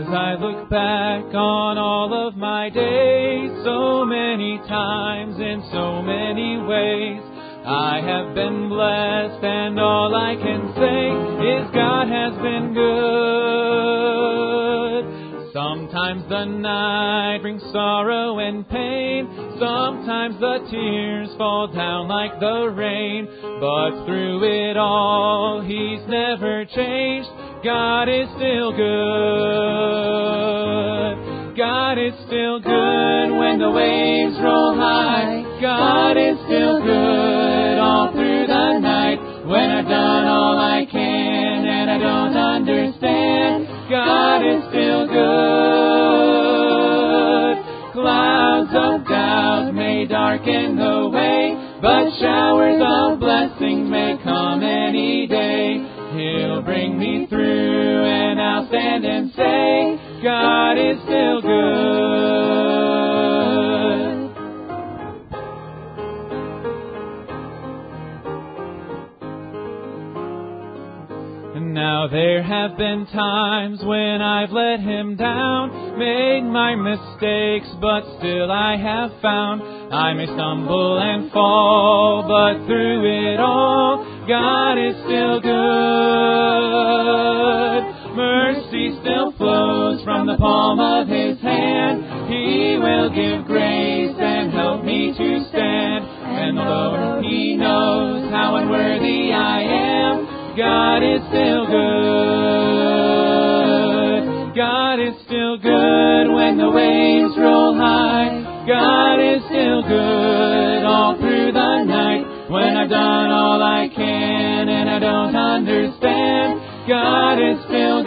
As I look back on all of my days, so many times in so many ways, I have been blessed, and all I can say is God has been good. Sometimes the night brings sorrow and pain, sometimes the tears fall down like the rain, but through it all, He's never changed. God is still good. God is still good when the waves roll high. God is still good all through the night. When I've done all I can and I don't understand, God is still good. Clouds of doubt may darken the way, but showers of blessings may come any day. He'll bring me through and I'll stand and say, God is still good. Now there have been times when I've let Him down, made my mistakes, but still I have found I may stumble and fall, but through it all, God is still good. Mercy still flows from the palm of His hand. He will give grace and help me to stand. And although He knows how unworthy I am, God is still good. God is still good when the waves roll high. God is still good all through the night. When I've done all I can and I don't understand, God is still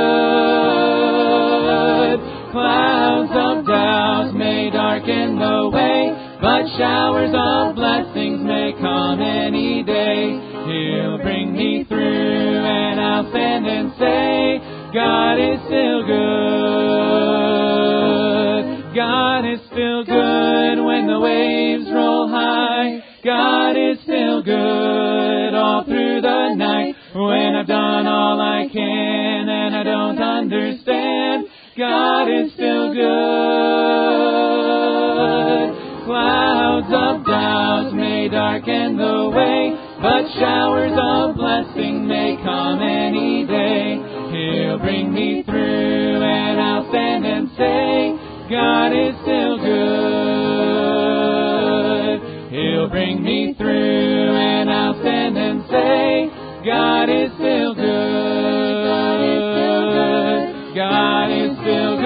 good. Clouds of doubt may darken the way, but showers of blessings may come any day. He'll bring me through and I'll stand and say, God is still good. God is still good when the waves roll high. God is still good all through the night. When I've done all I can and I don't understand, God is still good. Clouds of doubt may darken the way, but showers of blessing may come any day. He'll bring me through and I'll stand and say, God is still good. He'll bring me through and I'll stand and say, God is still good. God is still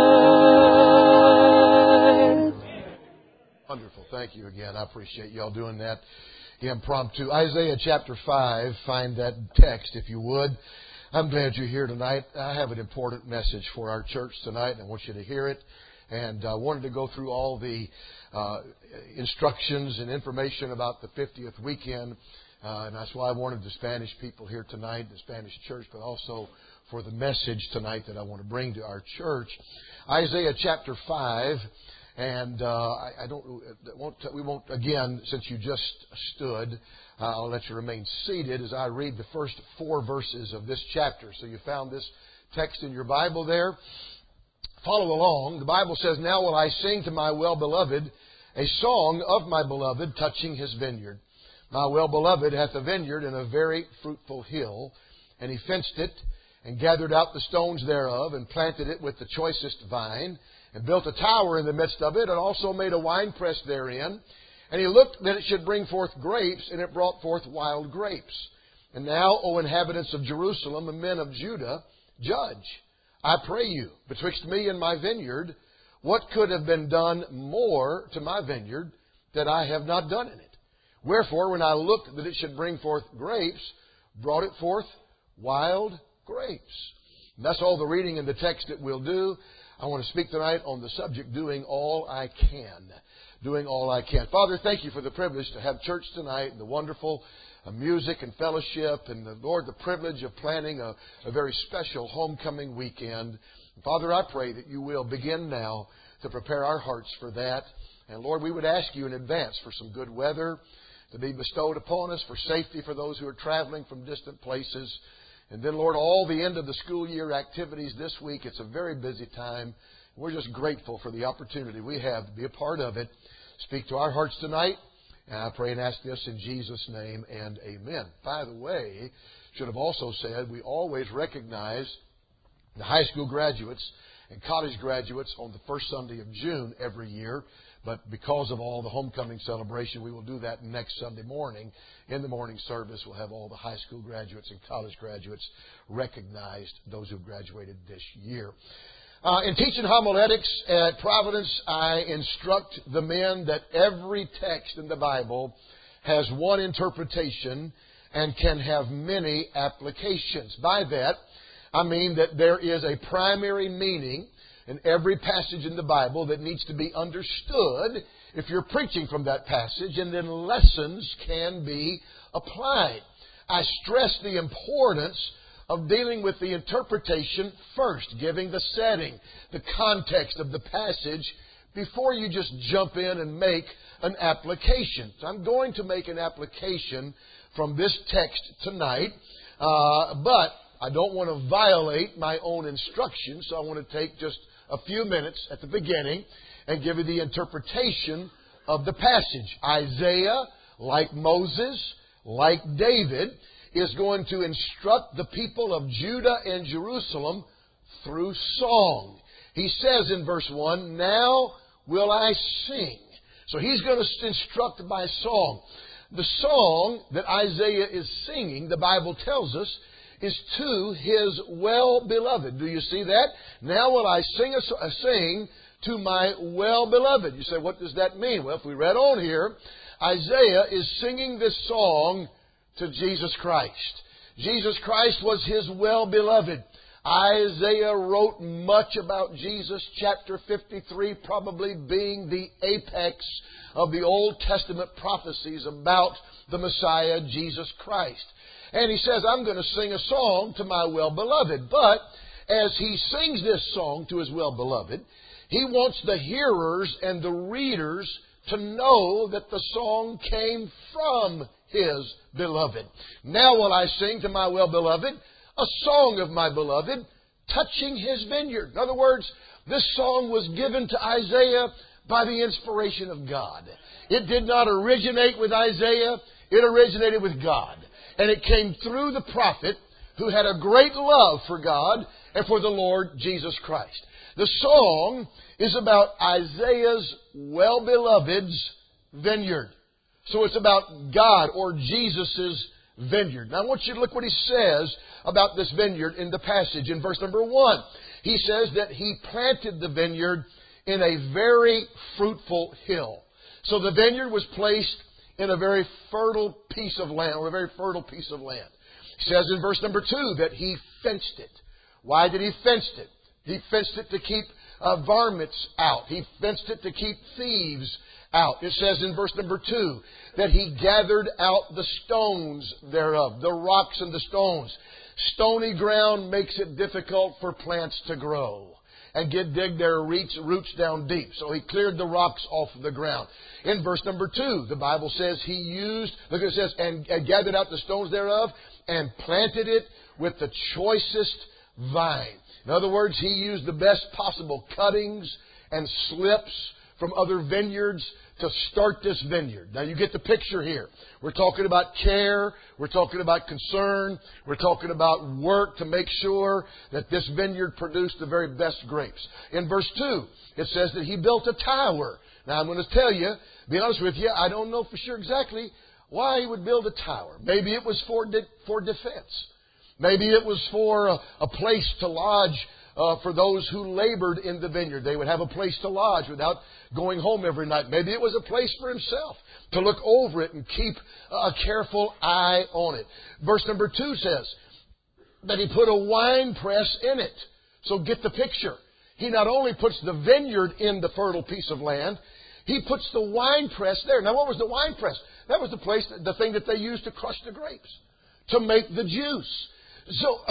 good. Wonderful. Thank you again. I appreciate y'all doing that impromptu. Isaiah chapter 5. Find that text if you would. I'm glad you're here tonight. I have an important message for our church tonight, and I want you to hear it. And I wanted to go through all the instructions and information about the 50th weekend. And that's why I wanted the Spanish people here tonight, the Spanish church, but also for the message tonight that I want to bring to our church. Isaiah chapter 5. And we won't, again, since you just stood, I'll let you remain seated as I read the first 4 verses of this chapter. So you found this text in your Bible there. Follow along. The Bible says, Now will I sing to my well-beloved a song of my beloved touching his vineyard. My well-beloved hath a vineyard in a very fruitful hill, and he fenced it, and gathered out the stones thereof, and planted it with the choicest vine, and built a tower in the midst of it, and also made a winepress therein. And he looked that it should bring forth grapes, and it brought forth wild grapes. And now, O inhabitants of Jerusalem, and men of Judah, judge, I pray you, betwixt me and my vineyard, what could have been done more to my vineyard that I have not done in it? Wherefore, when I looked that it should bring forth grapes, brought it forth wild grapes. And that's all the reading in the text that we'll do. I want to speak tonight on the subject, doing all I can. Doing all I can. Father, thank you for the privilege to have church tonight and the wonderful music and fellowship and, Lord, the privilege of planning a very special homecoming weekend. Father, I pray that you will begin now to prepare our hearts for that. And, Lord, we would ask you in advance for some good weather to be bestowed upon us, for safety for those who are traveling from distant places. And then, Lord, all the end of the school year activities this week. It's a very busy time. We're just grateful for the opportunity we have to be a part of it. Speak to our hearts tonight. And I pray and ask this in Jesus' name and amen. By the way, should have also said, we always recognize the high school graduates and college graduates on the first Sunday of June every year. But because of all the homecoming celebration, we will do that next Sunday morning. In the morning service, we'll have all the high school graduates and college graduates recognized, those who graduated this year. In teaching homiletics at Providence, I instruct the men that every text in the Bible has one interpretation and can have many applications. By that, I mean that there is a primary meaning in every passage in the Bible that needs to be understood if you're preaching from that passage, and then lessons can be applied. I stress the importance of dealing with the interpretation first, giving the setting, the context of the passage, before you just jump in and make an application. So I'm going to make an application from this text tonight, but I don't want to violate my own instructions, so I want to take just a few minutes at the beginning and give you the interpretation of the passage. Isaiah, like Moses, like David, is going to instruct the people of Judah and Jerusalem through song. He says in verse 1, "Now will I sing." So he's going to instruct by song. The song that Isaiah is singing, the Bible tells us, is to his well-beloved. Do you see that? Now will I sing to my well-beloved. You say, what does that mean? Well, if we read on here, Isaiah is singing this song to Jesus Christ. Jesus Christ was his well-beloved. Isaiah wrote much about Jesus, chapter 53 probably being the apex of the Old Testament prophecies about the Messiah, Jesus Christ. And he says, I'm going to sing a song to my well-beloved. But as he sings this song to his well-beloved, he wants the hearers and the readers to know that the song came from his beloved. Now will I sing to my well-beloved a song of my beloved, touching his vineyard. In other words, this song was given to Isaiah by the inspiration of God. It did not originate with Isaiah. It originated with God. And it came through the prophet who had a great love for God and for the Lord Jesus Christ. The song is about Isaiah's well-beloved's vineyard. So it's about God or Jesus' vineyard. Now I want you to look what he says about this vineyard in the passage. In verse number 1, he says that he planted the vineyard in a very fruitful hill. So the vineyard was placed in a very fertile piece of land, or a very fertile piece of land. He says in verse number 2 that he fenced it. Why did he fence it? He fenced it to keep varmints out. He fenced it to keep thieves out. It says in verse number 2 that he gathered out the stones thereof, the rocks and the stones. Stony ground makes it difficult for plants to grow and dig their roots down deep. So he cleared the rocks off of the ground. In verse number 2, the Bible says he used, look, it says, and gathered out the stones thereof and planted it with the choicest vine. In other words, he used the best possible cuttings and slips from other vineyards to start this vineyard. Now you get the picture here. We're talking about care. We're talking about concern. We're talking about work to make sure that this vineyard produced the very best grapes. In verse 2, it says that he built a tower. Now I'm going to tell you, be honest with you, I don't know for sure exactly why he would build a tower. Maybe it was for defense. Maybe it was for a place to lodge for those who labored in the vineyard. They would have a place to lodge without going home every night. Maybe it was a place for himself to look over it and keep a careful eye on it. Verse number 2 says that he put a wine press in it. So get the picture. He not only puts the vineyard in the fertile piece of land, he puts the wine press there. Now what was the wine press? That was the thing that they used to crush the grapes, to make the juice. So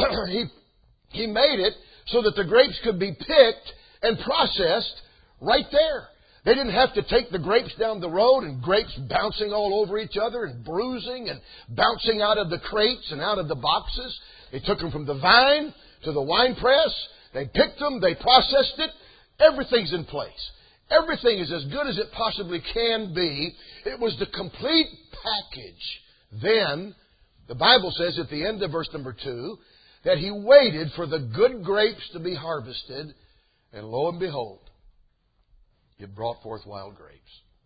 he made it so that the grapes could be picked and processed right there. They didn't have to take the grapes down the road and grapes bouncing all over each other and bruising and bouncing out of the crates and out of the boxes. They took them from the vine to the wine press. They picked them. They processed it. Everything's in place. Everything is as good as it possibly can be. It was the complete package. Then, the Bible says at the end of verse number 2, that He waited for the good grapes to be harvested, and lo and behold, it brought forth wild grapes.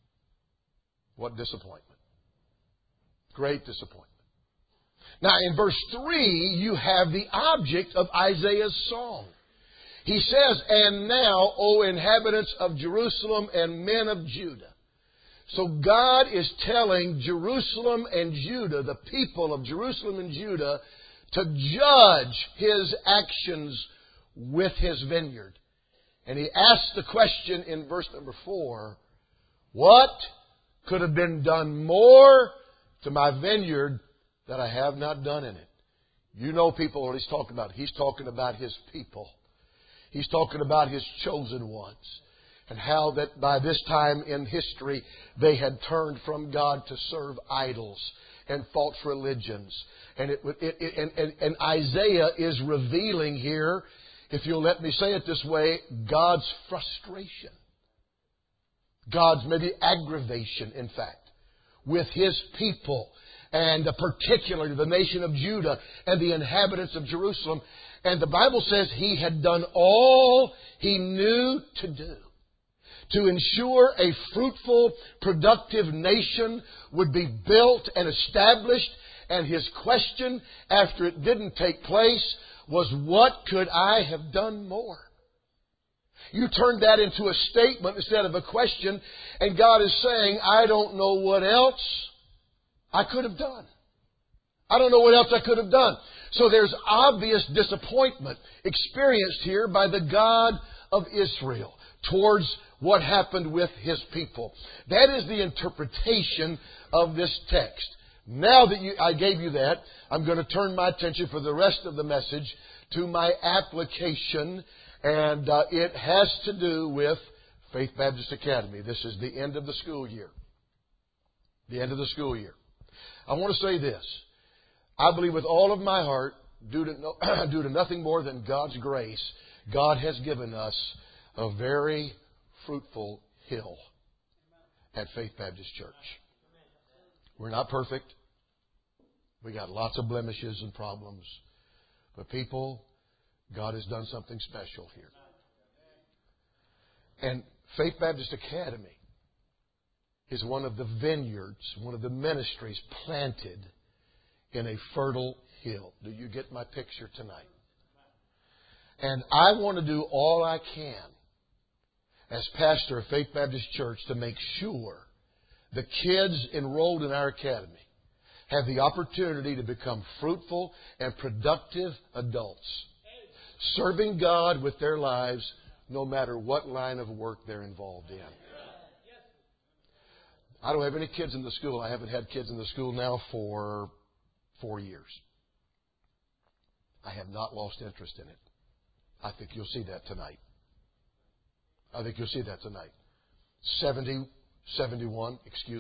What disappointment. Great disappointment. Now, in verse 3, you have the object of Isaiah's song. He says, "And now, O inhabitants of Jerusalem and men of Judah." So God is telling Jerusalem and Judah, the people of Jerusalem and Judah, to judge His actions with His vineyard. And He asks the question in verse number 4, what could have been done more to my vineyard that I have not done in it? You know, people, what He's talking about. He's talking about His people. He's talking about His chosen ones. And how that by this time in history they had turned from God to serve idols and false religions. And Isaiah is revealing here, if you'll let me say it this way, God's frustration. God's maybe aggravation, in fact, with His people. And particularly the nation of Judah and the inhabitants of Jerusalem. And the Bible says He had done all He knew to do to ensure a fruitful, productive nation would be built and established. And His question, after it didn't take place, was, what could I have done more? You turned that into a statement instead of a question, and God is saying, I don't know what else I could have done. I don't know what else I could have done. So there's obvious disappointment experienced here by the God of Israel towards what happened with His people. That is the interpretation of this text. Now that I gave you that, I'm going to turn my attention for the rest of the message to my application, and it has to do with Faith Baptist Academy. This is the end of the school year. The end of the school year. I want to say this. I believe with all of my heart, due to nothing more than God's grace, God has given us a very fruitful hill at Faith Baptist Church. We're not perfect. We got lots of blemishes and problems. But people, God has done something special here. And Faith Baptist Academy is one of the vineyards, one of the ministries planted in a fertile hill. Do you get my picture tonight? And I want to do all I can as pastor of Faith Baptist Church to make sure the kids enrolled in our academy have the opportunity to become fruitful and productive adults, serving God with their lives no matter what line of work they're involved in. I don't have any kids in the school. I haven't had kids in the school now for 4 years. I have not lost interest in it. I think you'll see that tonight. 71,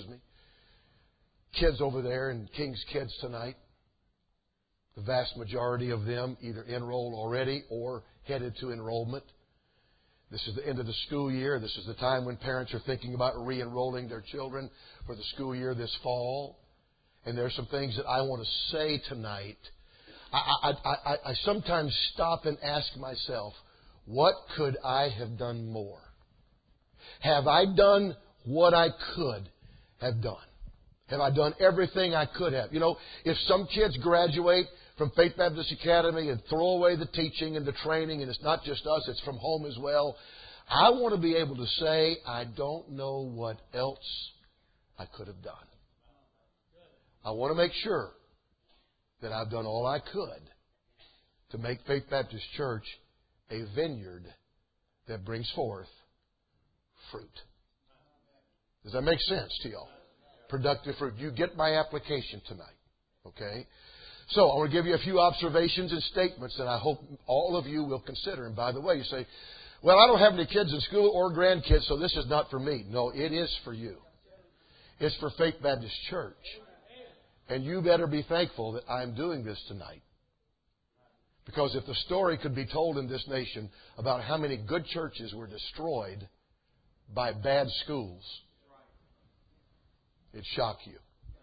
kids over there in King's Kids tonight. The vast majority of them either enrolled already or headed to enrollment. This is the end of the school year. This is the time when parents are thinking about re-enrolling their children for the school year this fall. And there are some things that I want to say tonight. I sometimes stop and ask myself, what could I have done more? Have I done what I could have done? Have I done everything I could have? You know, if some kids graduate from Faith Baptist Academy and throw away the teaching and the training, and it's not just us, it's from home as well, I want to be able to say, I don't know what else I could have done. I want to make sure that I've done all I could to make Faith Baptist Church a vineyard that brings forth fruit. Does that make sense to y'all? Productive fruit. You get my application tonight. Okay? So I want to give you a few observations and statements that I hope all of you will consider. And by the way, you say, Well, I don't have any kids in school or grandkids, so this is not for me. No, it is for you. It's for Faith Baptist Church. And you better be thankful that I'm doing this tonight. Because if the story could be told in this nation about how many good churches were destroyed by bad schools, it'd shock you.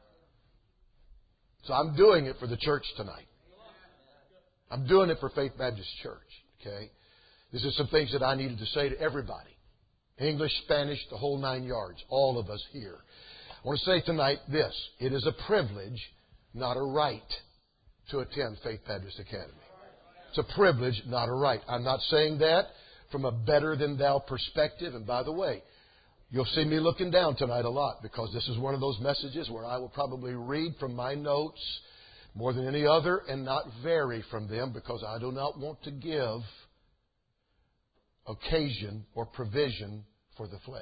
So I'm doing it for the church tonight. I'm doing it for Faith Baptist Church. Okay? This is some things that I needed to say to everybody. English, Spanish, the whole 9 yards. All of us here. I want to say tonight this. It is a privilege, not a right, to attend Faith Baptist Academy. It's a privilege, not a right. I'm not saying that from a better than thou perspective. And by the way, you'll see me looking down tonight a lot because this is one of those messages where I will probably read from my notes more than any other and not vary from them because I do not want to give occasion or provision for the flesh.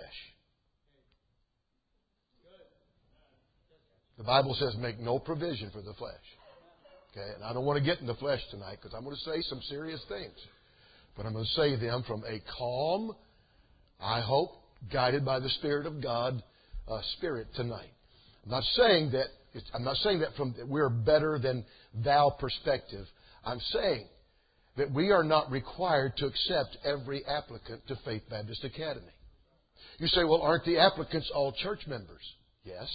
The Bible says make no provision for the flesh. Okay, and I don't want to get in the flesh tonight because I'm going to say some serious things. But I'm going to say them from a calm, I hope, guided by the Spirit of God, spirit tonight. I'm not saying that from we're better than thou perspective. I'm saying that we are not required to accept every applicant to Faith Baptist Academy. You say, well, aren't the applicants all church members? Yes.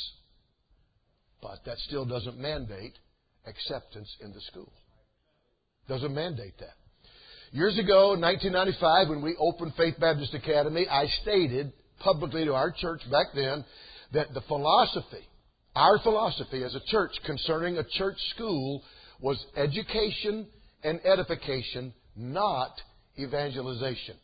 But that still doesn't mandate acceptance in the school. Doesn't mandate that. Years ago, in 1995, when we opened Faith Baptist Academy, I stated publicly to our church back then that the philosophy, our philosophy as a church concerning a church school was education and edification, not evangelization.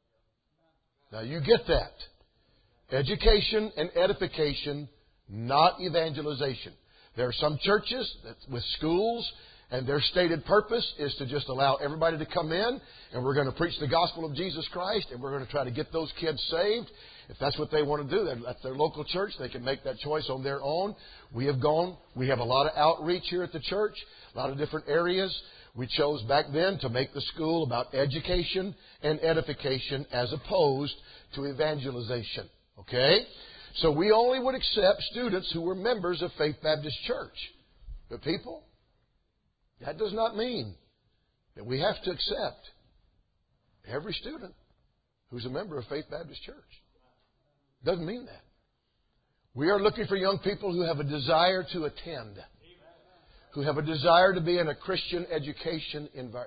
Now you get that. Education and edification, not evangelization. There are some churches with schools, and their stated purpose is to just allow everybody to come in, and we're going to preach the gospel of Jesus Christ, and we're going to try to get those kids saved. If that's what they want to do, that's their local church. They can make that choice on their own. We have a lot of outreach here at the church, a lot of different areas. We chose back then to make the school about education and edification as opposed to evangelization. Okay? So we only would accept students who were members of Faith Baptist Church. But people, that does not mean that we have to accept every student who's a member of Faith Baptist Church. Doesn't mean that. We are looking for young people who have a desire to attend, who have a desire to be in a Christian educational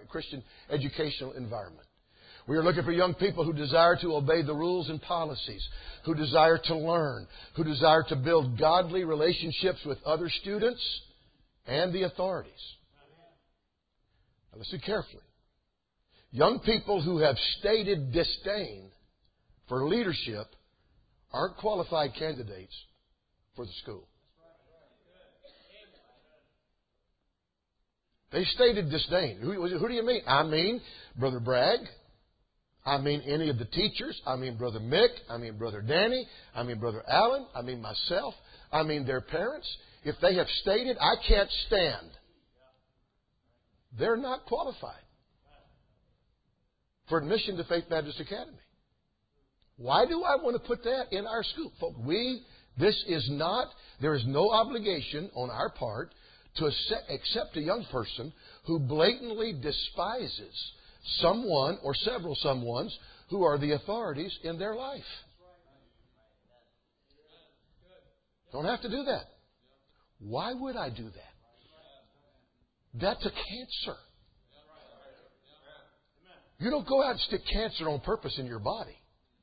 environment. We are looking for young people who desire to obey the rules and policies, who desire to learn, who desire to build godly relationships with other students and the authorities. Now listen carefully. Young people who have stated disdain for leadership aren't qualified candidates for the school. They stated disdain. Who do you mean? I mean Brother Bragg. I mean any of the teachers. I mean Brother Mick. I mean Brother Danny. I mean Brother Allen. I mean myself. I mean their parents. If they have stated, I can't stand, they're not qualified for admission to Faith Baptist Academy. Why do I want to put that in our school? Folks, there is no obligation on our part to accept a young person who blatantly despises someone or several someones who are the authorities in their life. Don't have to do that. Why would I do that? That's a cancer. You don't go out and stick cancer on purpose in your body.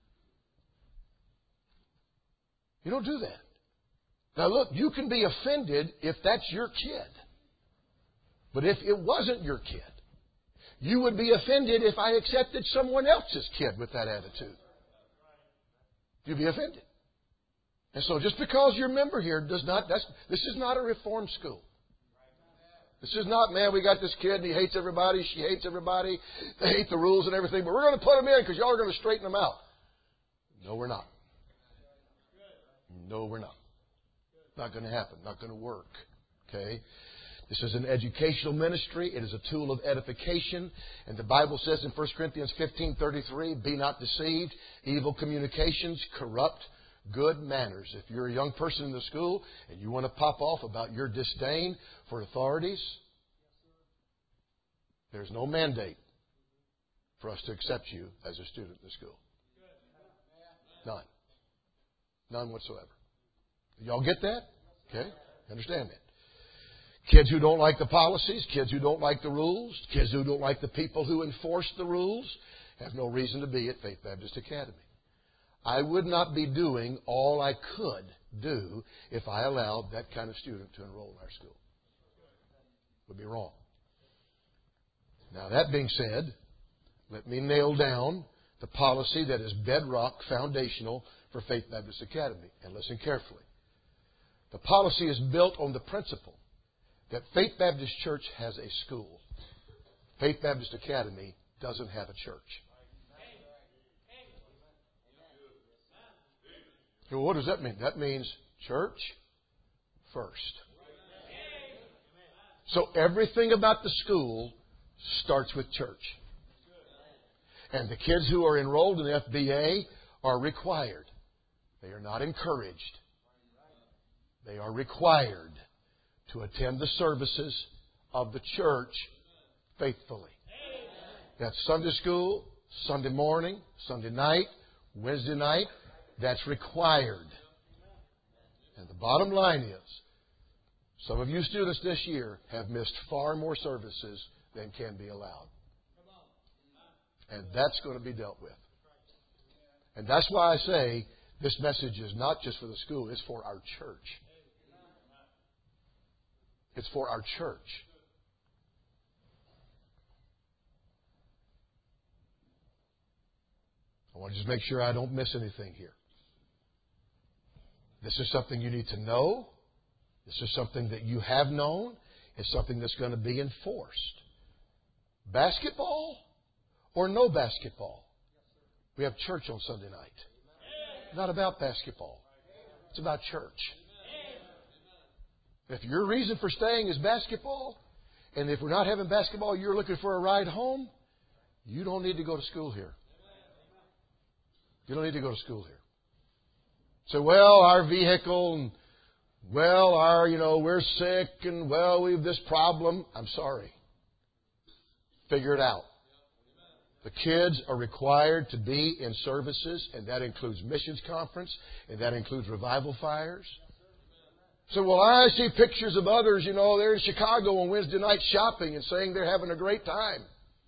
You don't do that. Now look, you can be offended if that's your kid. But if it wasn't your kid, you would be offended if I accepted someone else's kid with that attitude. You'd be offended. And so just because you're a member here this is not a reform school. This is not, man, we got this kid and he hates everybody, she hates everybody, they hate the rules and everything, but we're going to put them in because y'all are going to straighten them out. No, we're not. No, we're not. Not going to happen. Not going to work. Okay? This is an educational ministry. It is a tool of edification. And the Bible says in 1 Corinthians 15:33, be not deceived. Evil communications corrupt good manners. If you're a young person in the school and you want to pop off about your disdain for authorities, there's no mandate for us to accept you as a student in the school. None. None whatsoever. Y'all get that? Okay? Understand that? Kids who don't like the policies, kids who don't like the rules, kids who don't like the people who enforce the rules, have no reason to be at Faith Baptist Academy. I would not be doing all I could do if I allowed that kind of student to enroll in our school. It would be wrong. Now, that being said, let me nail down the policy that is bedrock, foundational for Faith Baptist Academy. And listen carefully. The policy is built on the principle that Faith Baptist Church has a school. Faith Baptist Academy doesn't have a church. So what does that mean? That means church first. So everything about the school starts with church. And the kids who are enrolled in FBA are required. They are not encouraged. They are required to attend the services of the church faithfully. That's Sunday school, Sunday morning, Sunday night, Wednesday night. That's required. And the bottom line is, some of you students this year have missed far more services than can be allowed. And that's going to be dealt with. And that's why I say this message is not just for the school, it's for our church. It's for our church. I want to just make sure I don't miss anything here. This is something you need to know. This is something that you have known. It's something that's going to be enforced. Basketball or no basketball? We have church on Sunday night. Not about basketball. It's about church. If your reason for staying is basketball, and if we're not having basketball, you're looking for a ride home, you don't need to go to school here. You don't need to go to school here. So, well, our vehicle, and well, we're sick, and well, we have this problem. I'm sorry. Figure it out. The kids are required to be in services, and that includes missions conference, and that includes revival fires. So, well, I see pictures of others, they're in Chicago on Wednesday night shopping and saying they're having a great time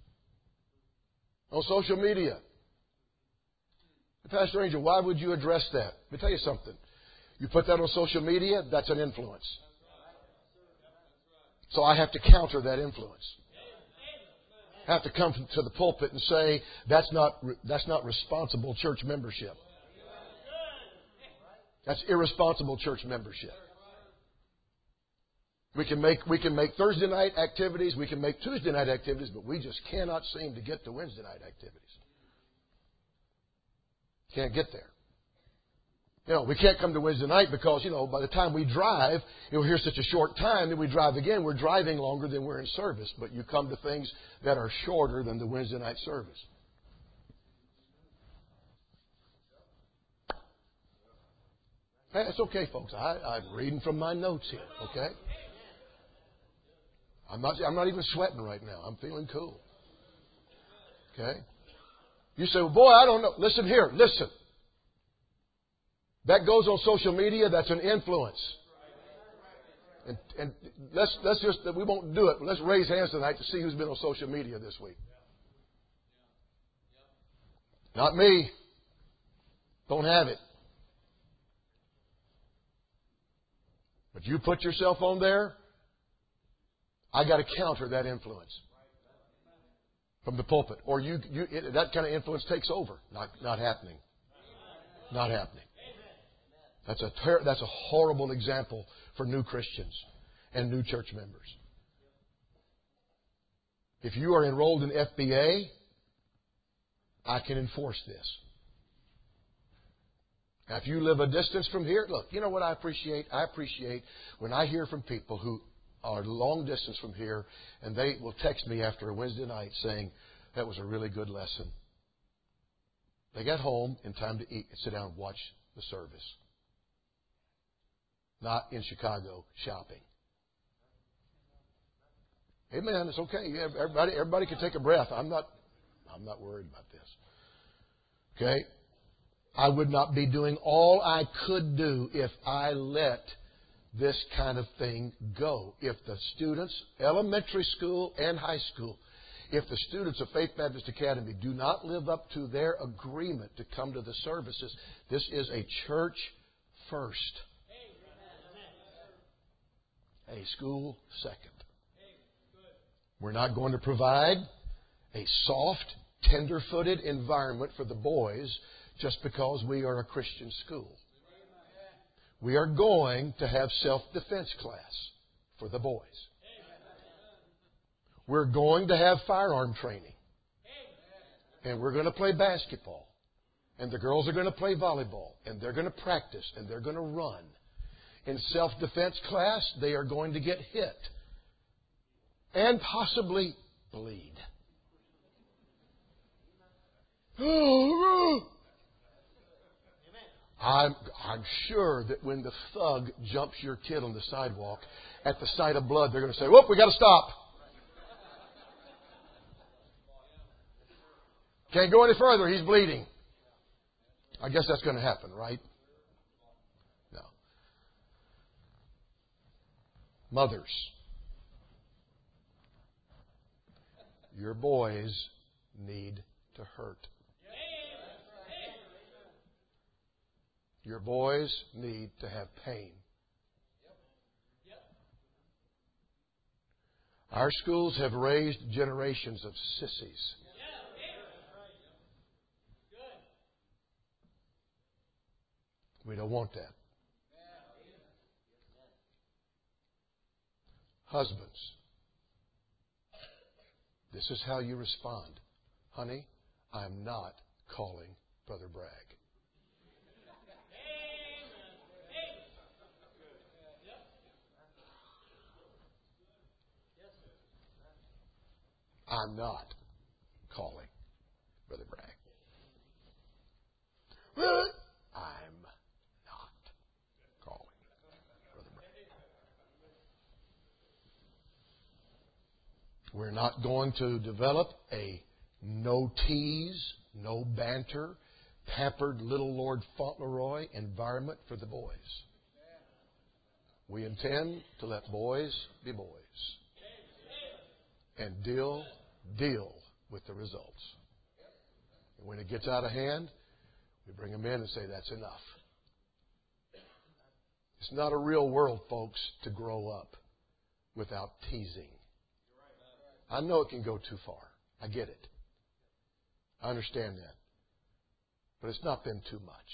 on social media. Pastor Angel, why would you address that? Let me tell you something. You put that on social media, that's an influence. So I have to counter that influence. I have to come to the pulpit and say, that's not responsible church membership. That's irresponsible church membership. We can make Thursday night activities, we can make Tuesday night activities, but we just cannot seem to get to Wednesday night activities. Can't get there. We can't come to Wednesday night because, by the time we drive, here's such a short time, then we drive again. We're driving longer than we're in service. But you come to things that are shorter than the Wednesday night service. Hey, it's okay, folks. I'm reading from my notes here, okay? I'm not even sweating right now. I'm feeling cool. Okay? You say, well, boy, I don't know. Listen here. Listen. That goes on social media. That's an influence. And let's just, we won't do it. But let's raise hands tonight to see who's been on social media this week. Not me. Don't have it. But you put yourself on there, I got to counter that influence from the pulpit, or that kind of influence takes over. Not happening. Not happening. That's a horrible example for new Christians and new church members. If you are enrolled in FBA, I can enforce this. Now, if you live a distance from here, look, you know what I appreciate? I appreciate when I hear from people who are long distance from here, and they will text me after a Wednesday night saying, that was a really good lesson. They got home in time to eat and sit down and watch the service. Not in Chicago shopping. Amen. It's okay. Everybody can take a breath. I'm not worried about this. Okay? I would not be doing all I could do if I let this kind of thing go. If the students, elementary school and high school, if the students of Faith Baptist Academy do not live up to their agreement to come to the services, this is a church first. A school second. We're not going to provide a soft, tender-footed environment for the boys just because we are a Christian school. We are going to have self-defense class for the boys. We're going to have firearm training. And we're going to play basketball. And the girls are going to play volleyball. And they're going to practice. And they're going to run. In self-defense class, they are going to get hit. And possibly bleed. I'm sure that when the thug jumps your kid on the sidewalk, at the sight of blood, they're going to say, whoop, we got to stop. Can't go any further. He's bleeding. I guess that's going to happen, right? No. Mothers, your boys need to hurt. Your boys need to have pain. Our schools have raised generations of sissies. We don't want that. Husbands, this is how you respond. Honey, I'm not calling Brother Bragg. I'm not calling Brother Bragg. I'm not calling Brother Bragg. We're not going to develop a no tease, no banter, pampered little Lord Fauntleroy environment for the boys. We intend to let boys be boys and deal with the results. And when it gets out of hand, we bring them in and say, that's enough. It's not a real world, folks, to grow up without teasing. I know it can go too far. I get it. I understand that. But it's not been too much.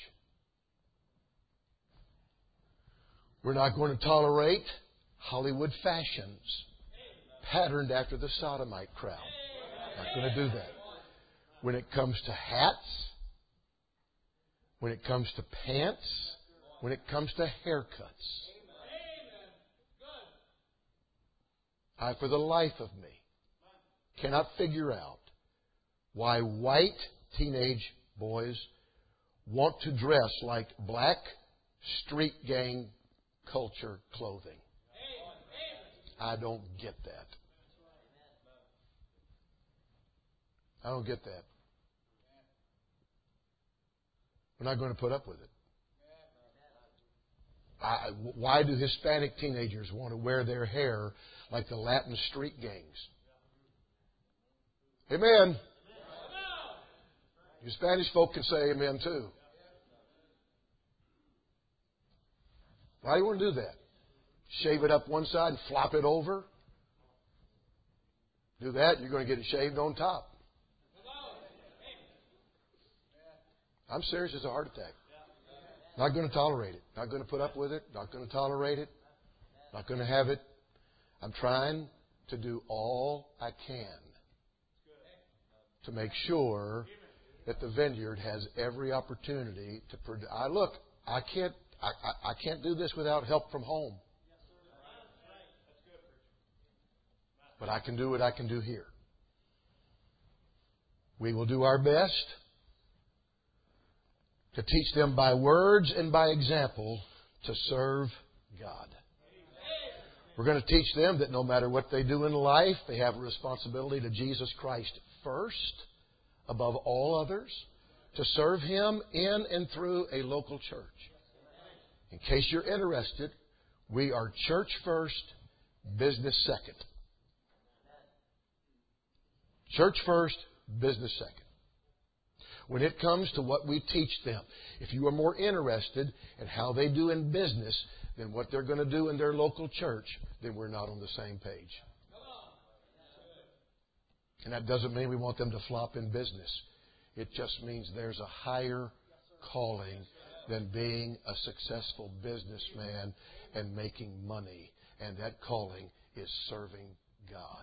We're not going to tolerate Hollywood fashions patterned after the sodomite crowd. Not going to do that. When it comes to hats, when it comes to pants, when it comes to haircuts, I, for the life of me, cannot figure out why white teenage boys want to dress like black street gang culture clothing. I don't get that. I don't get that. We're not going to put up with it. Why do Hispanic teenagers want to wear their hair like the Latin street gangs? Amen. You Spanish folk can say amen too. Why do you want to do that? Shave it up one side and flop it over? Do that, you're going to get it shaved on top. I'm serious, it's a heart attack. Not going to tolerate it. Not going to put up with it. Not going to tolerate it. Not going to have it. I'm trying to do all I can to make sure that the vineyard has every opportunity to produce. I can't do this without help from home. But I can do what I can do here. We will do our best to teach them by words and by example to serve God. We're going to teach them that no matter what they do in life, they have a responsibility to Jesus Christ first, above all others, to serve Him in and through a local church. In case you're interested, we are church first, business second. Church first, business second. When it comes to what we teach them, if you are more interested in how they do in business than what they're going to do in their local church, then we're not on the same page. And that doesn't mean we want them to flop in business. It just means there's a higher calling than being a successful businessman and making money. And that calling is serving God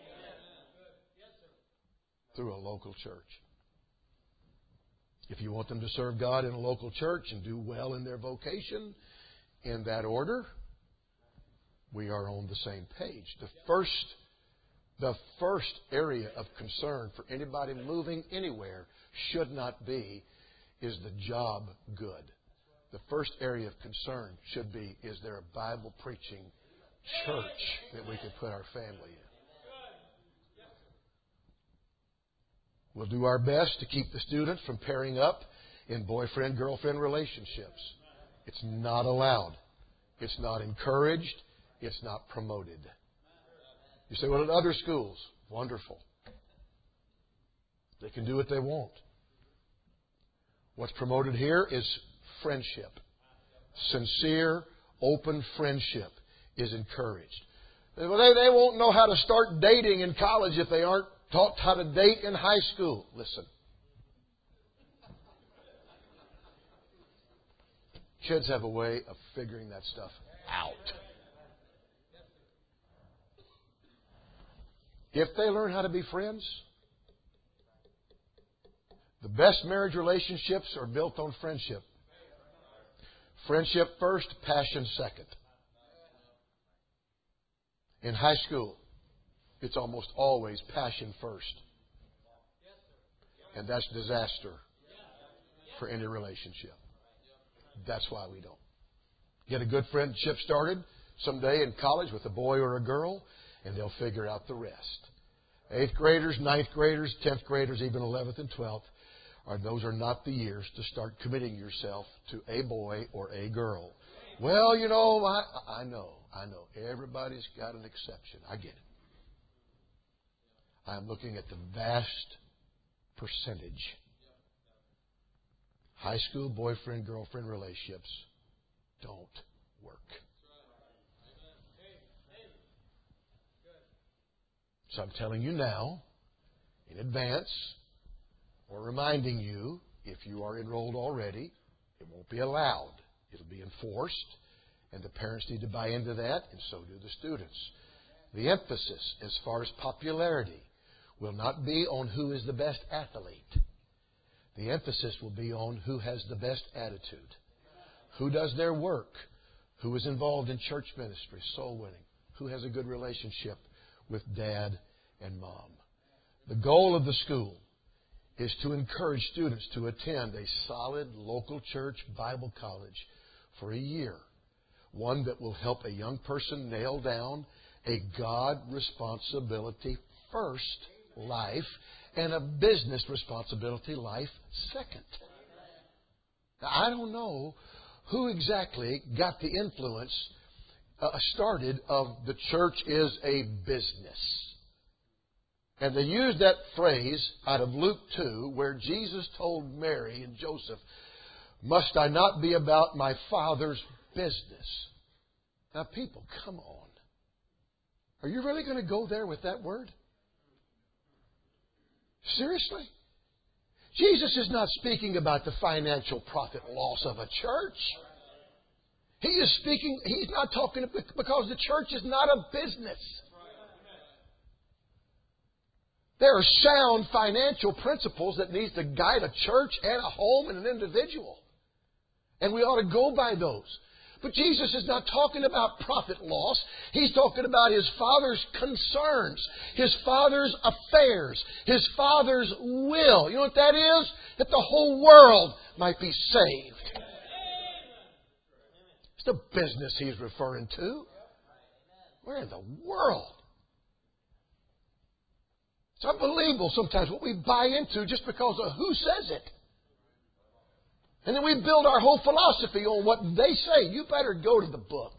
through a local church. If you want them to serve God in a local church and do well in their vocation, in that order, we are on the same page. The first area of concern for anybody moving anywhere should not be, is the job good? The first area of concern should be, is there a Bible preaching church that we can put our family in? We'll do our best to keep the students from pairing up in boyfriend-girlfriend relationships. It's not allowed. It's not encouraged. It's not promoted. You say, well, at other schools, wonderful. They can do what they want. What's promoted here is friendship. Sincere, open friendship is encouraged. Well, they won't know how to start dating in college if they aren't taught how to date in high school. Listen. Kids have a way of figuring that stuff out. If they learn how to be friends, the best marriage relationships are built on friendship. Friendship first, passion second. In high school, it's almost always passion first. And that's disaster for any relationship. That's why we don't. Get a good friendship started someday in college with a boy or a girl, and they'll figure out the rest. 8th graders, 9th graders, 10th graders, even 11th and 12th, those are not the years to start committing yourself to a boy or a girl. Well, you know, I know. Everybody's got an exception. I get it. I'm looking at the vast percentage. High school boyfriend-girlfriend relationships don't work. So I'm telling you now, in advance, or reminding you, if you are enrolled already, it won't be allowed. It'll be enforced, and the parents need to buy into that, and so do the students. The emphasis, as far as popularity, will not be on who is the best athlete. The emphasis will be on who has the best attitude, who does their work, who is involved in church ministry, soul winning, who has a good relationship with dad and mom. The goal of the school is to encourage students to attend a solid local church Bible college for a year. One that will help a young person nail down a God responsibility first life and a business responsibility life second. Now, I don't know who exactly got the influence started of the church is a business. And they used that phrase out of Luke 2 where Jesus told Mary and Joseph, must I not be about my Father's business? Now, people, come on. Are you really going to go there with that word? Seriously? Jesus is not speaking about the financial profit loss of a church. He's not talking because the church is not a business. There are sound financial principles that need to guide a church and a home and an individual. And we ought to go by those. But Jesus is not talking about profit loss. He's talking about His Father's concerns, His Father's affairs, His Father's will. You know what that is? That the whole world might be saved. It's the business He's referring to. Where in the world? It's unbelievable sometimes what we buy into just because of who says it. And then we build our whole philosophy on what they say. You better go to the book.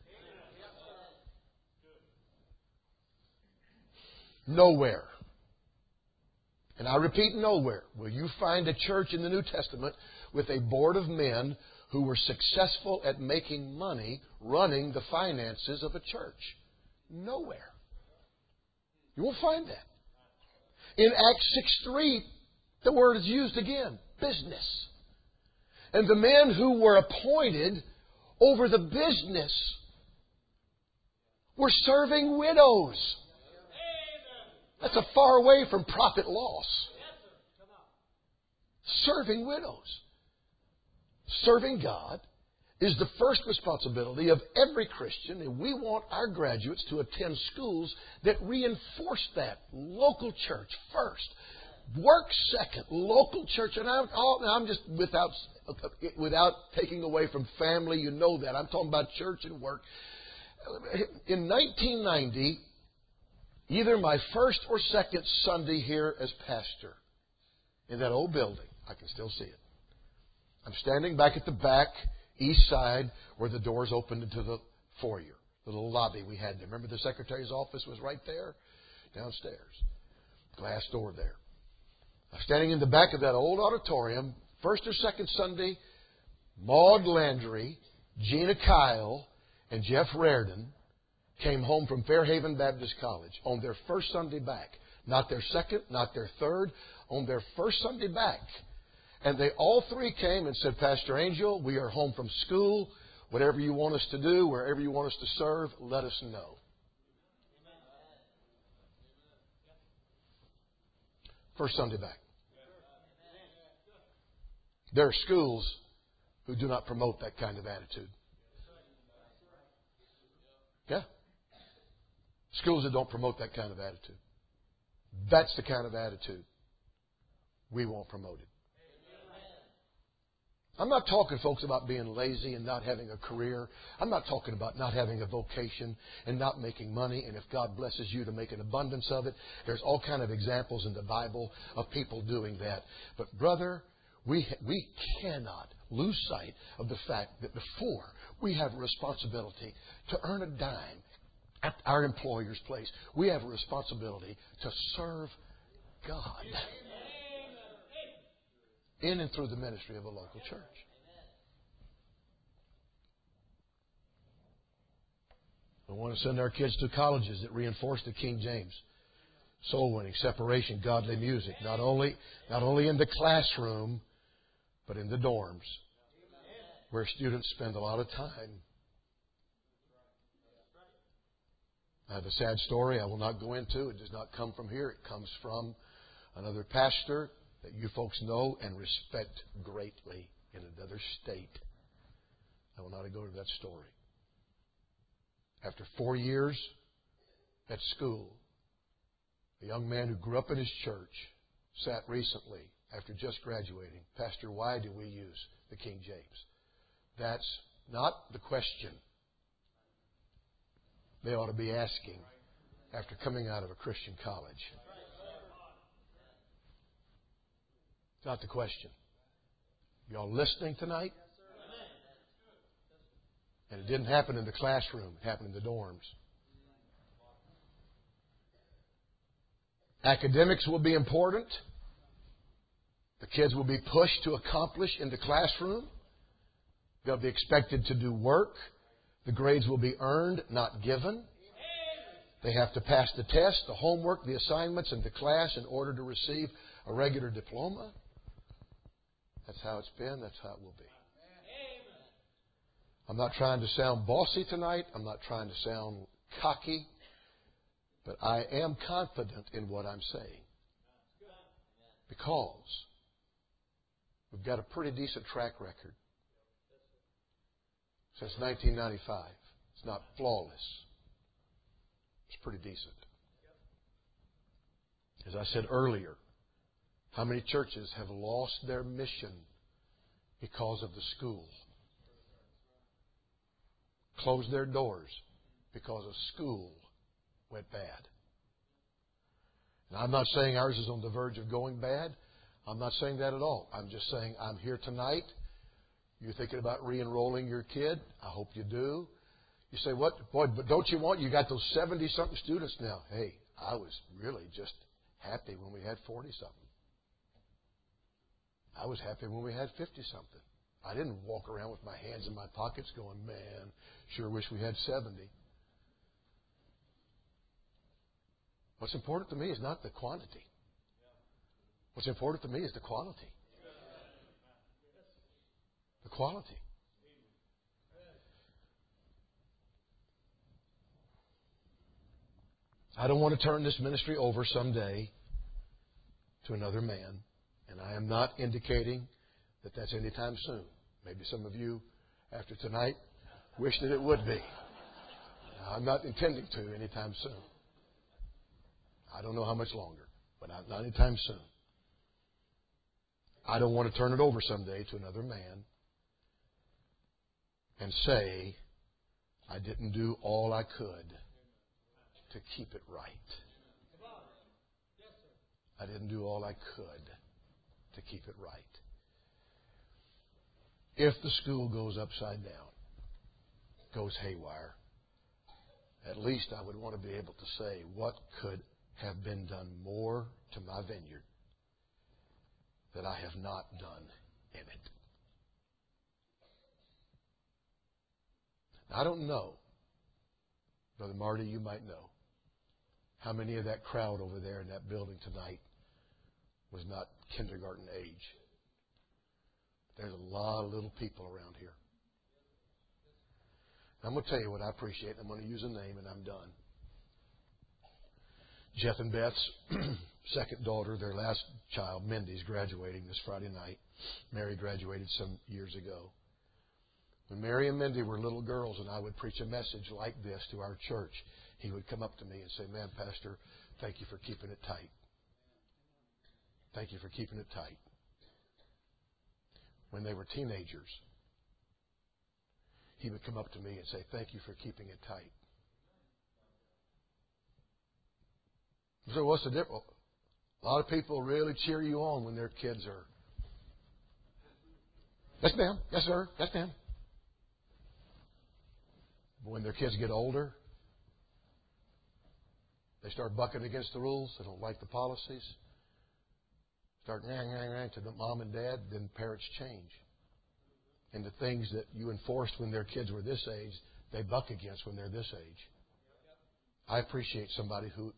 Nowhere, and I repeat, nowhere will you find a church in the New Testament with a board of men who were successful at making money running the finances of a church. Nowhere. You won't find that. In Acts 6:3, the word is used again, business. And the men who were appointed over the business were serving widows. That's a far away from profit loss. Serving widows. Serving God is the first responsibility of every Christian, and we want our graduates to attend schools that reinforce that. Local church first. Work second. Local church. And I'm just without taking away from family, you know that. I'm talking about church and work. In 1990, either my first or second Sunday here as pastor in that old building, I can still see it. I'm standing back at the back, east side, where the doors opened into the foyer, the little lobby we had there. Remember the secretary's office was right there? Downstairs. Glass door there. I'm standing in the back of that old auditorium, first or second Sunday. Maud Landry, Gina Kyle, and Jeff Reardon came home from Fairhaven Baptist College on their first Sunday back. Not their second, not their third, on their first Sunday back. And they all three came and said, Pastor Angel, we are home from school. Whatever you want us to do, wherever you want us to serve, let us know. First Sunday back. There are schools who do not promote that kind of attitude. Yeah. Schools that don't promote that kind of attitude. That's the kind of attitude we won't promote it. I'm not talking, folks, about being lazy and not having a career. I'm not talking about not having a vocation and not making money. And if God blesses you to make an abundance of it, there's all kind of examples in the Bible of people doing that. But, brother, we cannot lose sight of the fact that before we have a responsibility to earn a dime at our employer's place, we have a responsibility to serve God in and through the ministry of a local church. We want to send our kids to colleges that reinforce the King James. Soul winning, separation, godly music. Not only in the classroom, but in the dorms, where students spend a lot of time. I have a sad story I will not go into. It does not come from here. It comes from another pastor that you folks know and respect greatly in another state. I will not go into that story. After 4 years at school, a young man who grew up in his church sat recently after just graduating. Pastor, why do we use the King James? That's not the question they ought to be asking after coming out of a Christian college. It's not the question. Y'all listening tonight? And it didn't happen in the classroom. It happened in the dorms. Academics will be important. The kids will be pushed to accomplish in the classroom. They'll be expected to do work. The grades will be earned, not given. They have to pass the test, the homework, the assignments, and the class in order to receive a regular diploma. That's how it's been. That's how it will be. I'm not trying to sound bossy tonight. I'm not trying to sound cocky. But I am confident in what I'm saying. Because we've got a pretty decent track record. since 1995. It's not flawless. It's pretty decent. As I said earlier, how many churches have lost their mission because of the school? Closed their doors because a school went bad. Now, I'm not saying ours is on the verge of going bad. I'm not saying that at all. I'm just saying I'm here tonight. You're thinking about re-enrolling your kid. I hope you do. You say, what? Boy, but don't you want? You got those 70-something students now. Hey, I was really just happy when we had 40-something. I was happy when we had 50-something. I didn't walk around with my hands in my pockets going, man, sure wish we had 70. What's important to me is not the quantity. What's important to me is the quality. The quality. I don't want to turn this ministry over someday to another man. And I am not indicating that that's anytime soon. Maybe some of you, after tonight, wish that it would be. I'm not intending to anytime soon. I don't know how much longer, but not anytime soon. I don't want to turn it over someday to another man and say, I didn't do all I could to keep it right. I didn't do all I could to keep it right. If the school goes upside down, goes haywire, at least I would want to be able to say, what could have been done more to my vineyard that I have not done in it? I don't know, Brother Marty, you might know, how many of that crowd over there in that building tonight was not kindergarten age. There's a lot of little people around here. I'm going to tell you what I appreciate. I'm going to use a name and I'm done. Jeff and Beth's second daughter, their last child, Mindy's graduating this Friday night. Mary graduated some years ago. When Mary and Mindy were little girls and I would preach a message like this to our church, he would come up to me and say, man, Pastor, thank you for keeping it tight. Thank you for keeping it tight. When they were teenagers, he would come up to me and say, thank you for keeping it tight. So what's the difference? A lot of people really cheer you on when their kids are, yes, ma'am, yes, sir, yes, ma'am. But when their kids get older, they start bucking against the rules. They don't like the policies. Start to the mom and dad, then parents change. And the things that you enforced when their kids were this age, they buck against when they're this age. I appreciate somebody who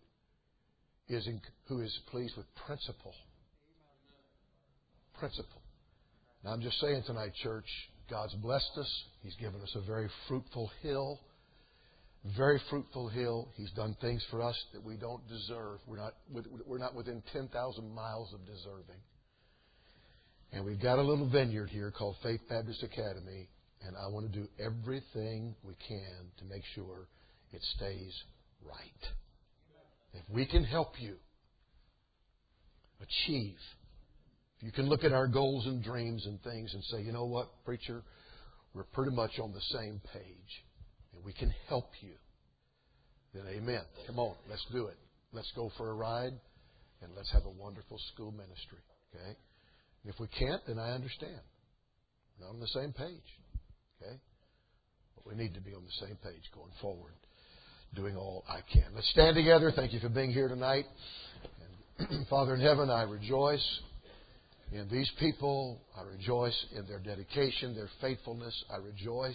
is pleased with principle. Principle. Now, I'm just saying tonight, church, God's blessed us. He's given us a very fruitful hill. Very fruitful hill. He's done things for us that we don't deserve. We're not within 10,000 miles of deserving. And we've got a little vineyard here called Faith Baptist Academy, and I want to do everything we can to make sure it stays right. If we can help you achieve, if you can look at our goals and dreams and things and say, you know what, preacher, we're pretty much on the same page, and we can help you, then amen. Come on, let's do it. Let's go for a ride, and let's have a wonderful school ministry. Okay? And if we can't, then I understand. We're not on the same page. Okay? But we need to be on the same page going forward, doing all I can. Let's stand together. Thank you for being here tonight. And Father in heaven, I rejoice in these people. I rejoice in their dedication, their faithfulness. I rejoice,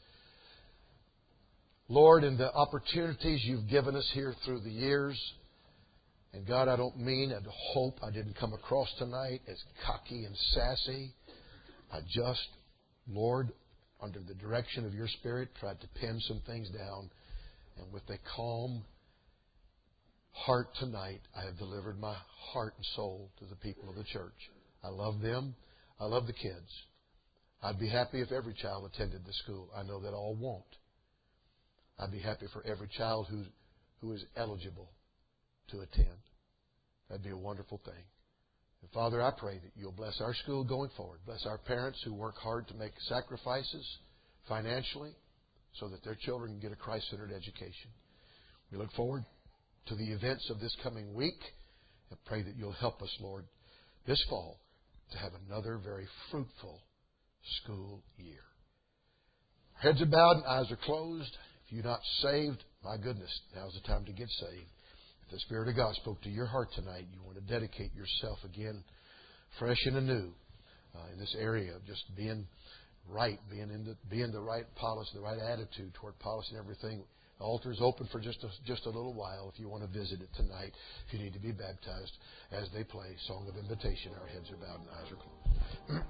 Lord, in the opportunities you've given us here through the years. And God, I don't mean and hope I didn't come across tonight as cocky and sassy. I just, Lord, under the direction of your Spirit, tried to pin some things down. And with a calm heart tonight, I have delivered my heart and soul to the people of the church. I love them. I love the kids. I'd be happy if every child attended the school. I know that all won't. I'd be happy for every child who is eligible to attend. That'd be a wonderful thing. And Father, I pray that You'll bless our school going forward. Bless our parents who work hard to make sacrifices financially so that their children can get a Christ-centered education. We look forward to the events of this coming week and pray that You'll help us, Lord, this fall to have another very fruitful school year. Heads are bowed and eyes are closed. If you're not saved, my goodness, now's the time to get saved. If the Spirit of God spoke to your heart tonight, you want to dedicate yourself again, fresh and anew, in this area of just being right, being the right policy, the right attitude toward policy and everything. The altar is open for just a little while if you want to visit it tonight. If you need to be baptized, as they play Song of Invitation, our heads are bowed and eyes are closed.